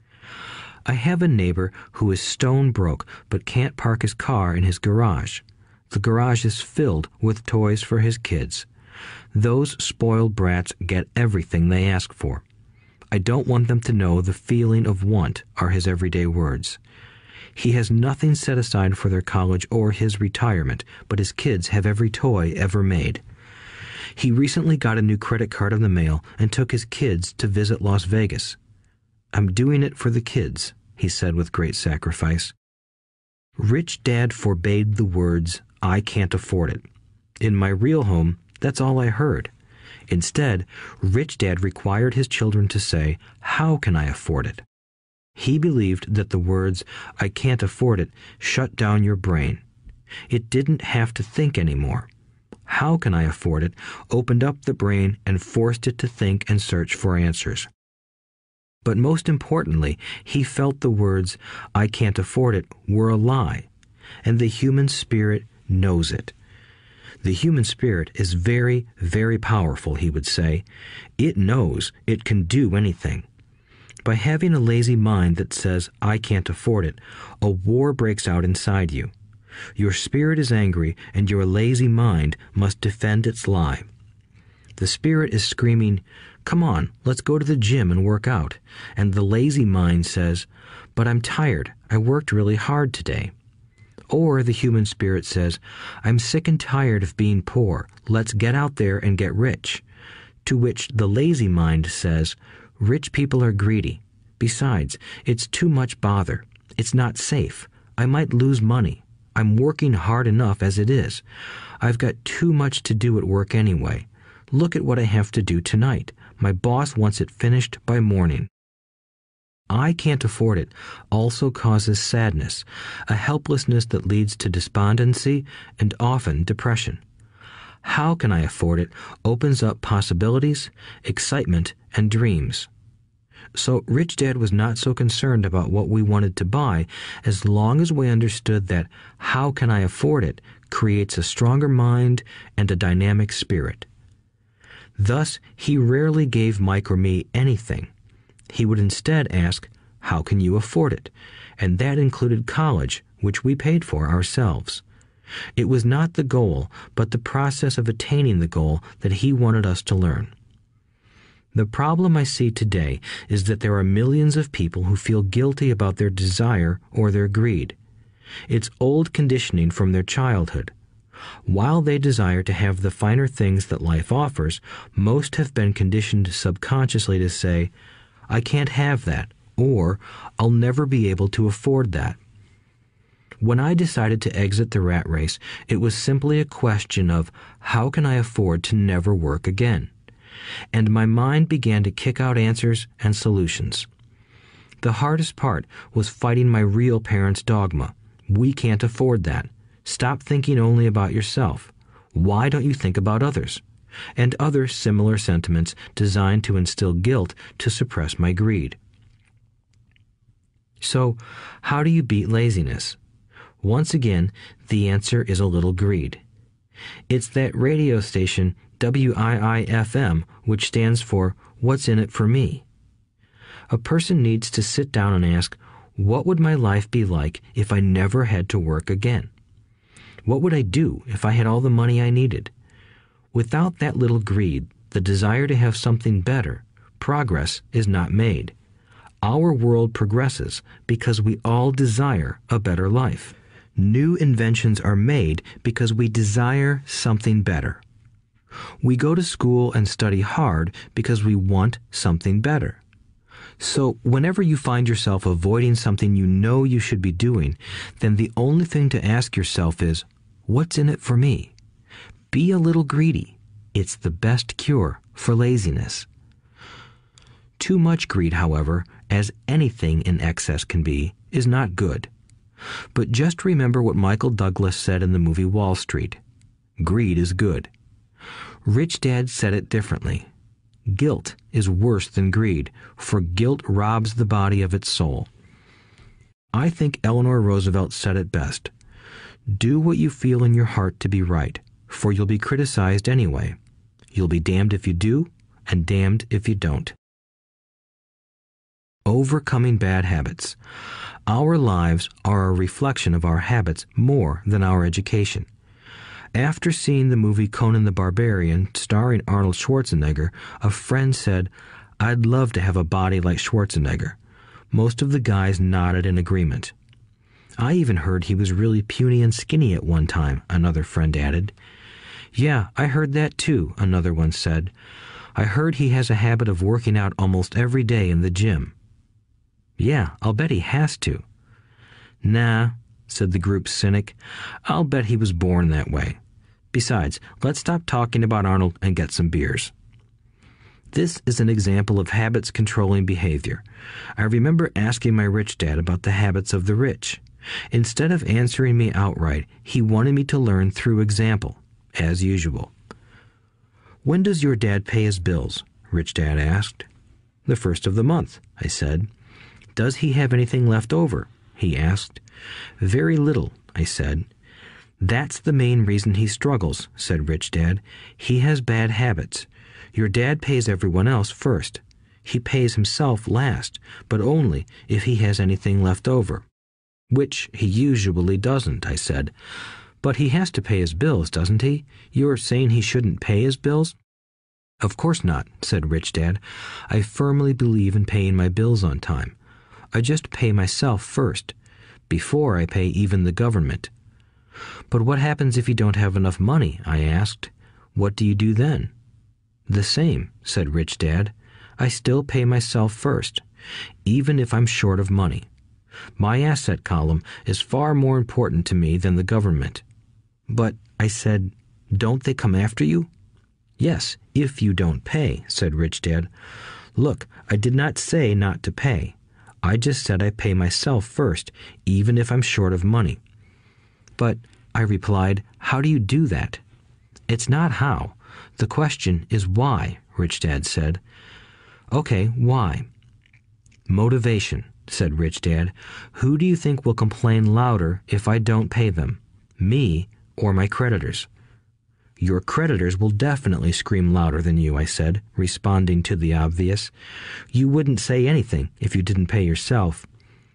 I have a neighbor who is stone broke but can't park his car in his garage. The garage is filled with toys for his kids. Those spoiled brats get everything they ask for. I don't want them to know the feeling of want are his everyday words. He has nothing set aside for their college or his retirement, but his kids have every toy ever made. He recently got a new credit card in the mail and took his kids to visit Las Vegas. I'm doing it for the kids, he said with great sacrifice. Rich Dad forbade the words, I can't afford it. In my real home, that's all I heard. Instead, Rich Dad required his children to say, how can I afford it? He believed that the words, I can't afford it, shut down your brain. It didn't have to think anymore. How can I afford it opened up the brain and forced it to think and search for answers. But most importantly, he felt the words, I can't afford it, were a lie, and the human spirit knows it. The human spirit is very, very powerful, he would say. It knows it can do anything. By having a lazy mind that says, I can't afford it, a war breaks out inside you. Your spirit is angry, and your lazy mind must defend its lie. The spirit is screaming, come on, let's go to the gym and work out. And the lazy mind says, but I'm tired, I worked really hard today. Or the human spirit says, I'm sick and tired of being poor, let's get out there and get rich. To which the lazy mind says, rich people are greedy. Besides, it's too much bother. It's not safe. I might lose money. I'm working hard enough as it is. I've got too much to do at work anyway. Look at what I have to do tonight. My boss wants it finished by morning. I can't afford it also causes sadness, a helplessness that leads to despondency and often depression. How can I afford it opens up possibilities, excitement, and dreams. So Rich Dad was not so concerned about what we wanted to buy as long as we understood that how can I afford it creates a stronger mind and a dynamic spirit. Thus, he rarely gave Mike or me anything. He would instead ask, how can you afford it? And that included college, which we paid for ourselves. It was not the goal, but the process of attaining the goal that he wanted us to learn. The problem I see today is that there are millions of people who feel guilty about their desire or their greed. It's old conditioning from their childhood. While they desire to have the finer things that life offers, most have been conditioned subconsciously to say, I can't have that, or I'll never be able to afford that. When I decided to exit the rat race, it was simply a question of how can I afford to never work again? And my mind began to kick out answers and solutions. The hardest part was fighting my real parents' dogma. We can't afford that. Stop thinking only about yourself. Why don't you think about others? And other similar sentiments designed to instill guilt to suppress my greed. So, how do you beat laziness? Once again, the answer is a little greed. It's that radio station W I I F M, which stands for What's in it for me? A person needs to sit down and ask, what would my life be like if I never had to work again? What would I do if I had all the money I needed? Without that little greed, the desire to have something better, progress is not made. Our world progresses because we all desire a better life. New inventions are made because we desire something better. We go to school and study hard because we want something better. So whenever you find yourself avoiding something you know you should be doing, then the only thing to ask yourself is, what's in it for me? Be a little greedy. It's the best cure for laziness. Too much greed, however, as anything in excess can be, is not good. But just remember what Michael Douglas said in the movie Wall Street. Greed is good. Rich Dad said it differently. Guilt is worse than greed, for guilt robs the body of its soul. I think Eleanor Roosevelt said it best. Do what you feel in your heart to be right, for you'll be criticized anyway. You'll be damned if you do, and damned if you don't. Overcoming bad habits. Our lives are a reflection of our habits more than our education. After seeing the movie Conan the Barbarian, starring Arnold Schwarzenegger, a friend said, "I'd love to have a body like Schwarzenegger." Most of the guys nodded in agreement. "I even heard he was really puny and skinny at one time," another friend added. "Yeah, I heard that too," another one said. "I heard he has a habit of working out almost every day in the gym." "Yeah, I'll bet he has to." "Nah," said the group's cynic. "I'll bet he was born that way. Besides, let's stop talking about Arnold and get some beers." This is an example of habits controlling behavior. I remember asking my rich dad about the habits of the rich. Instead of answering me outright, he wanted me to learn through example, as usual. "When does your dad pay his bills?" Rich Dad asked. "The first of the month," I said. "Does he have anything left over?" he asked. "Very little," I said. "That's the main reason he struggles," said Rich Dad. "He has bad habits. Your dad pays everyone else first. He pays himself last, but only if he has anything left over." "Which he usually doesn't," I said. "But he has to pay his bills, doesn't he? You're saying he shouldn't pay his bills?" "Of course not," said Rich Dad. "I firmly believe in paying my bills on time. I just pay myself first, before I pay even the government." "But what happens if you don't have enough money?" I asked. "What do you do then?" "The same," said Rich Dad. "I still pay myself first, even if I'm short of money. My asset column is far more important to me than the government." "But," I said, "don't they come after you?" "Yes, if you don't pay," said Rich Dad. "Look, I did not say not to pay. I just said I pay myself first, even if I'm short of money." "But," I replied, "how do you do that?" "It's not how. The question is why," Rich Dad said. "Okay, why?" "Motivation," said Rich Dad. "Who do you think will complain louder if I don't pay them? Me or my creditors?" "Your creditors will definitely scream louder than you," I said, responding to the obvious. "You wouldn't say anything if you didn't pay yourself."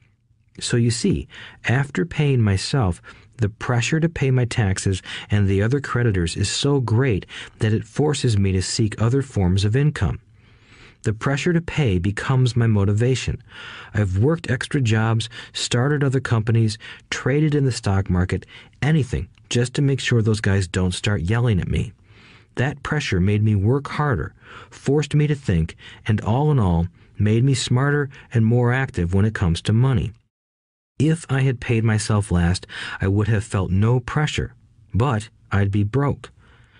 So you see, after paying myself, the pressure to pay my taxes and the other creditors is so great that it forces me to seek other forms of income. The pressure to pay becomes my motivation. I've worked extra jobs, started other companies, traded in the stock market, anything, just to make sure those guys don't start yelling at me. That pressure made me work harder, forced me to think, and all in all, made me smarter and more active when it comes to money. If I had paid myself last, I would have felt no pressure, but I'd be broke.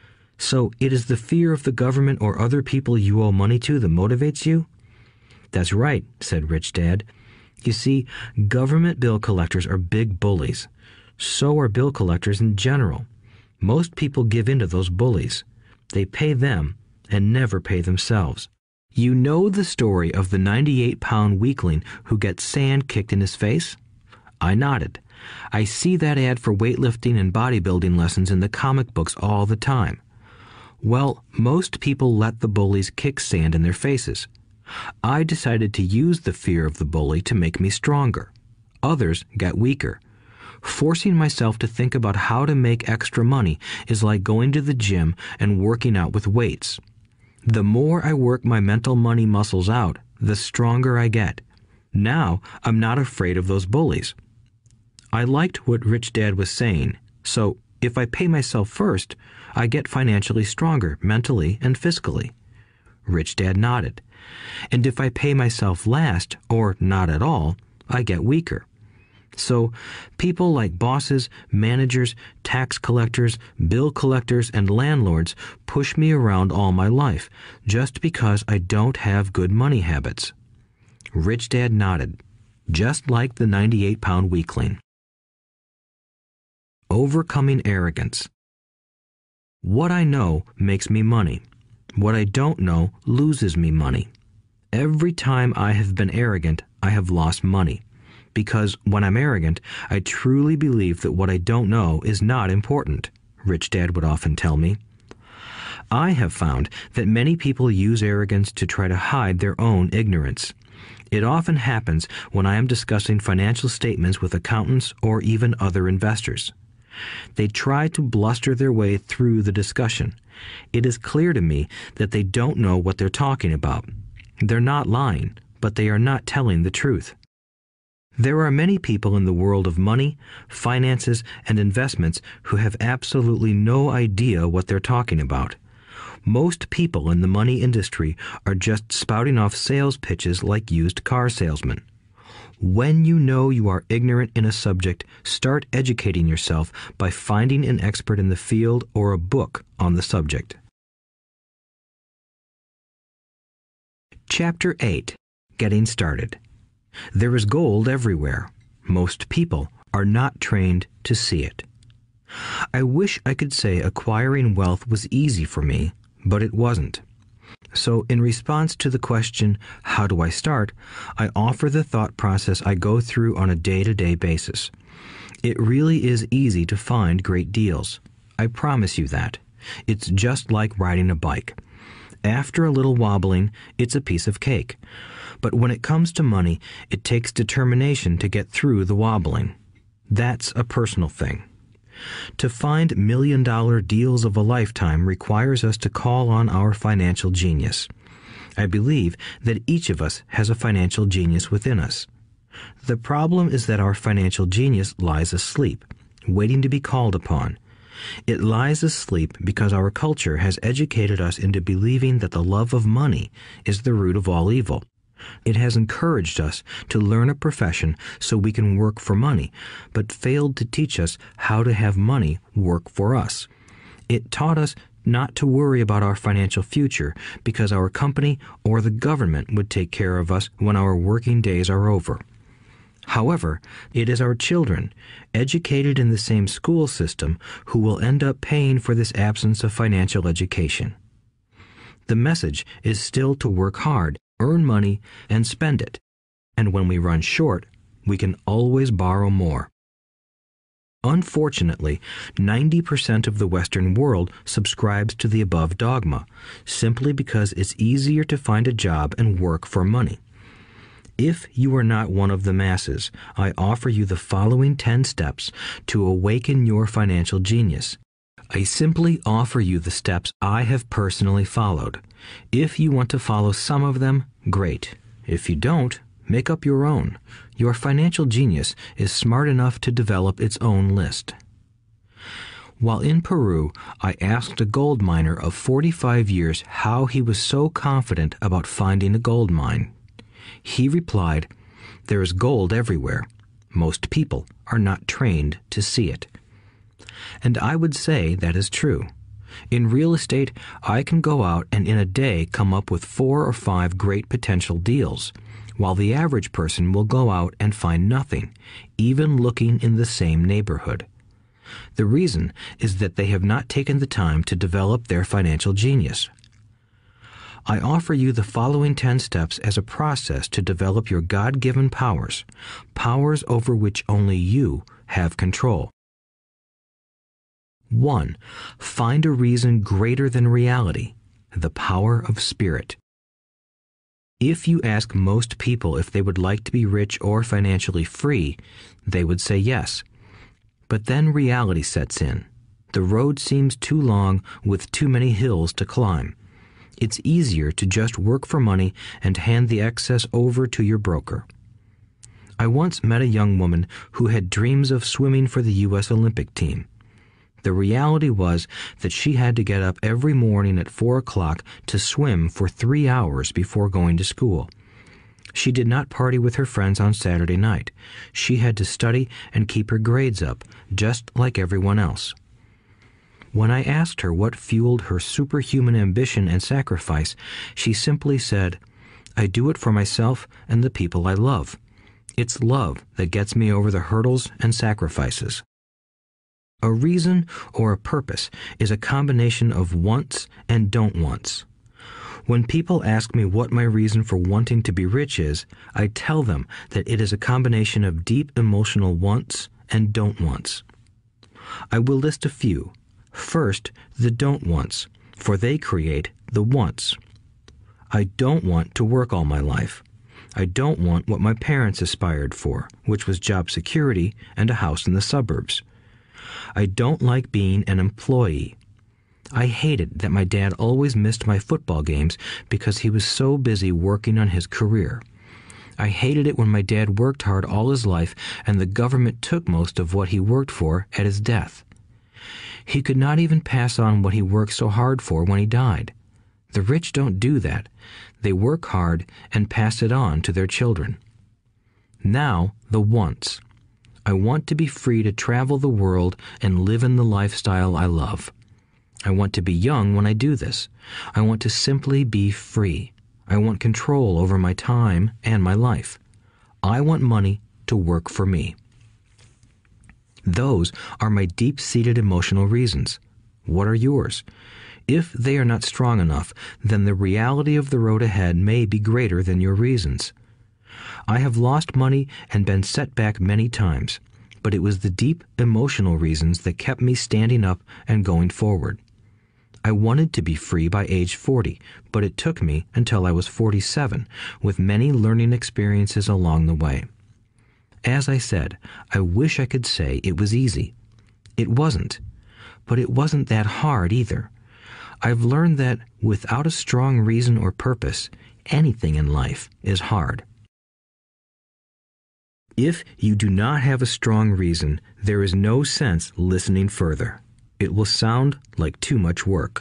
So it is the fear of the government or other people you owe money to that motivates you? That's right, said Rich Dad. You see, government bill collectors are big bullies. So are bill collectors in general. Most people give in to those bullies. They pay them and never pay themselves. You know the story of the ninety-eight pound weakling who gets sand kicked in his face? I nodded. I see that ad for weightlifting and bodybuilding lessons in the comic books all the time. Well, most people let the bullies kick sand in their faces. I decided to use the fear of the bully to make me stronger. Others got weaker. Forcing myself to think about how to make extra money is like going to the gym and working out with weights. The more I work my mental money muscles out, the stronger I get. Now I'm not afraid of those bullies. I liked what Rich Dad was saying, so if I pay myself first, I get financially stronger mentally and fiscally. Rich Dad nodded. And if I pay myself last, or not at all, I get weaker. So people like bosses, managers, tax collectors, bill collectors, and landlords push me around all my life just because I don't have good money habits. Rich Dad nodded, just like the ninety-eight pound weakling. Overcoming arrogance. What I know makes me money. What I don't know loses me money. Every time I have been arrogant, I have lost money, because when I'm arrogant, I truly believe that what I don't know is not important, Rich Dad would often tell me. I have found that many people use arrogance to try to hide their own ignorance. It often happens when I am discussing financial statements with accountants or even other investors. They try to bluster their way through the discussion. It is clear to me that they don't know what they're talking about. They're not lying, but they are not telling the truth. There are many people in the world of money, finances, and investments who have absolutely no idea what they're talking about. Most people in the money industry are just spouting off sales pitches like used car salesmen. When you know you are ignorant in a subject, start educating yourself by finding an expert in the field or a book on the subject. Chapter eight. Getting Started. There is gold everywhere. Most people are not trained to see it. I wish I could say acquiring wealth was easy for me, but it wasn't. So in response to the question, how do I start, I offer the thought process I go through on a day-to-day basis. It really is easy to find great deals. I promise you that. It's just like riding a bike. After a little wobbling, it's a piece of cake. But when it comes to money, it takes determination to get through the wobbling. That's a personal thing. To find million-dollar deals of a lifetime requires us to call on our financial genius. I believe that each of us has a financial genius within us. The problem is that our financial genius lies asleep, waiting to be called upon. It lies asleep because our culture has educated us into believing that the love of money is the root of all evil. It has encouraged us to learn a profession so we can work for money, but failed to teach us how to have money work for us. It taught us not to worry about our financial future because our company or the government would take care of us when our working days are over. However, it is our children, educated in the same school system, who will end up paying for this absence of financial education. The message is still to work hard, earn money, and spend it. And when we run short, we can always borrow more. Unfortunately, ninety percent of the Western world subscribes to the above dogma, simply because it's easier to find a job and work for money. If you are not one of the masses, I offer you the following ten steps to awaken your financial genius. I simply offer you the steps I have personally followed. If you want to follow some of them, great. If you don't, make up your own. Your financial genius is smart enough to develop its own list. While in Peru, I asked a gold miner of forty-five years how he was so confident about finding a gold mine. He replied, "There is gold everywhere. Most people are not trained to see it." And I would say that is true. In real estate, I can go out and in a day come up with four or five great potential deals, while the average person will go out and find nothing, even looking in the same neighborhood. The reason is that they have not taken the time to develop their financial genius. I offer you the following ten steps as a process to develop your God-given powers, powers over which only you have control. one. Find a reason greater than reality, the power of spirit. If you ask most people if they would like to be rich or financially free, they would say yes. But then reality sets in. The road seems too long with too many hills to climb. It's easier to just work for money and hand the excess over to your broker. I once met a young woman who had dreams of swimming for the U S Olympic team. The reality was that she had to get up every morning at four o'clock to swim for three hours before going to school. She did not party with her friends on Saturday night. She had to study and keep her grades up, just like everyone else. When I asked her what fueled her superhuman ambition and sacrifice, she simply said, "I do it for myself and the people I love. It's love that gets me over the hurdles and sacrifices." A reason or a purpose is a combination of wants and don't wants. When people ask me what my reason for wanting to be rich is, I tell them that it is a combination of deep emotional wants and don't wants. I will list a few. First, the don't wants, for they create the wants. I don't want to work all my life. I don't want what my parents aspired for, which was job security and a house in the suburbs. I don't like being an employee. I hated that my dad always missed my football games because he was so busy working on his career. I hated it when my dad worked hard all his life and the government took most of what he worked for at his death. He could not even pass on what he worked so hard for when he died. The rich don't do that. They work hard and pass it on to their children. Now, the wants. I want to be free to travel the world and live in the lifestyle I love. I want to be young when I do this. I want to simply be free. I want control over my time and my life. I want money to work for me. Those are my deep-seated emotional reasons. What are yours? If they are not strong enough, then the reality of the road ahead may be greater than your reasons. I have lost money and been set back many times, but it was the deep emotional reasons that kept me standing up and going forward. I wanted to be free by age forty, but it took me until I was forty-seven, with many learning experiences along the way. As I said, I wish I could say it was easy. It wasn't, but it wasn't that hard either. I've learned that without a strong reason or purpose, anything in life is hard. If you do not have a strong reason, there is no sense listening further. It will sound like too much work.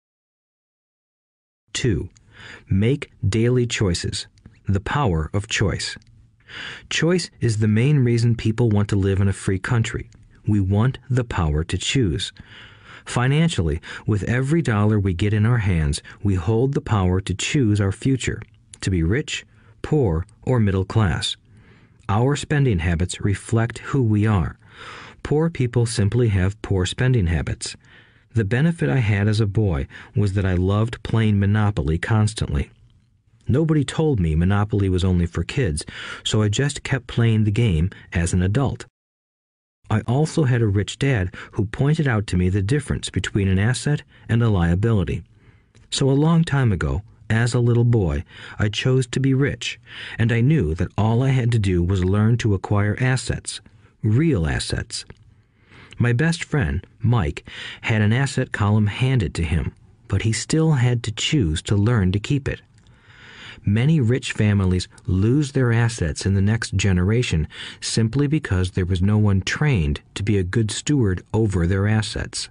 Two. Make daily choices. The power of choice. Choice is the main reason people want to live in a free country. We want the power to choose. Financially, with every dollar we get in our hands, we hold the power to choose our future, to be rich, poor, or middle class. Our spending habits reflect who we are. Poor people simply have poor spending habits. The benefit I had as a boy was that I loved playing Monopoly constantly. Nobody told me Monopoly was only for kids, so I just kept playing the game as an adult. I also had a rich dad who pointed out to me the difference between an asset and a liability. So a long time ago, as a little boy, I chose to be rich, and I knew that all I had to do was learn to acquire assets, real assets. My best friend, Mike, had an asset column handed to him, but he still had to choose to learn to keep it. Many rich families lose their assets in the next generation simply because there was no one trained to be a good steward over their assets.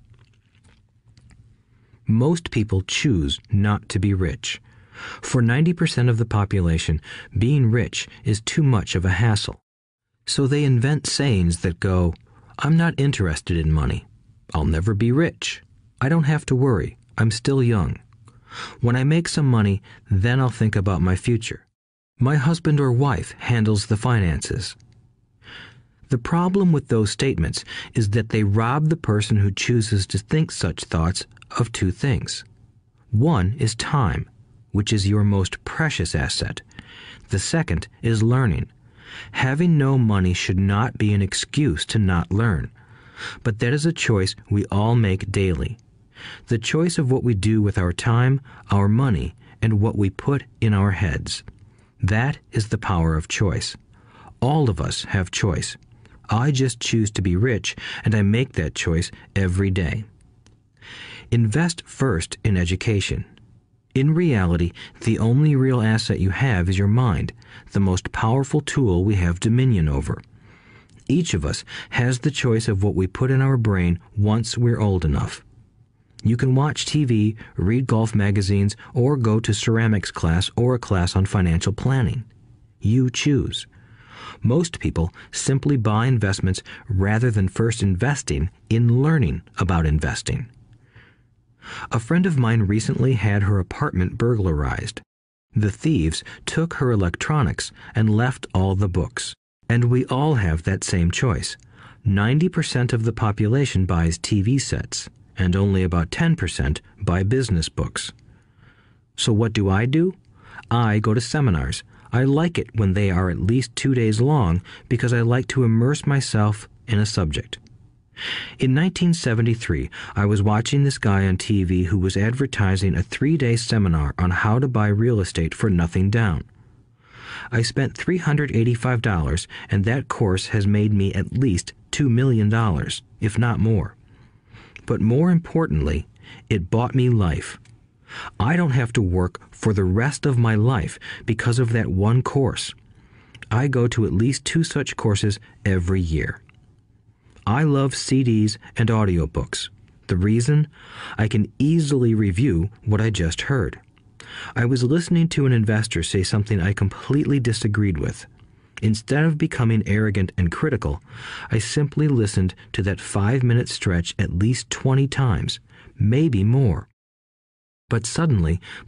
Most people choose not to be rich. For ninety percent of the population, being rich is too much of a hassle. So they invent sayings that go, "I'm not interested in money. I'll never be rich. I don't have to worry. I'm still young. When I make some money, then I'll think about my future. My husband or wife handles the finances." The problem with those statements is that they rob the person who chooses to think such thoughts of two things. One is time, which is your most precious asset. The second is learning. Having no money should not be an excuse to not learn, but that is a choice we all make daily. The choice of what we do with our time, our money, and what we put in our heads. That is the power of choice. All of us have choice. I just choose to be rich, and I make that choice every day. Invest first in education. In reality, the only real asset you have is your mind, the most powerful tool we have dominion over. Each of us has the choice of what we put in our brain once we're old enough. You can watch T V, read golf magazines, or go to ceramics class or a class on financial planning. You choose. Most people simply buy investments rather than first investing in learning about investing. A friend of mine recently had her apartment burglarized. The thieves took her electronics and left all the books. And we all have that same choice. ninety percent of the population buys T V sets, and only about ten percent buy business books. So what do I do? I go to seminars. I like it when they are at least two days long because I like to immerse myself in a subject. In nineteen seventy-three, I was watching this guy on T V who was advertising a three-day seminar on how to buy real estate for nothing down. I spent three hundred eighty-five dollars, and that course has made me at least two million dollars, if not more. But more importantly, it bought me life. I don't have to work for the rest of my life because of that one course. I go to at least two such courses every year. I love C Ds and audiobooks. The reason? I can easily review what I just heard. I was listening to an investor say something I completely disagreed with. Instead of becoming arrogant and critical, I simply listened to that five-minute stretch at least twenty times, maybe more. But suddenly,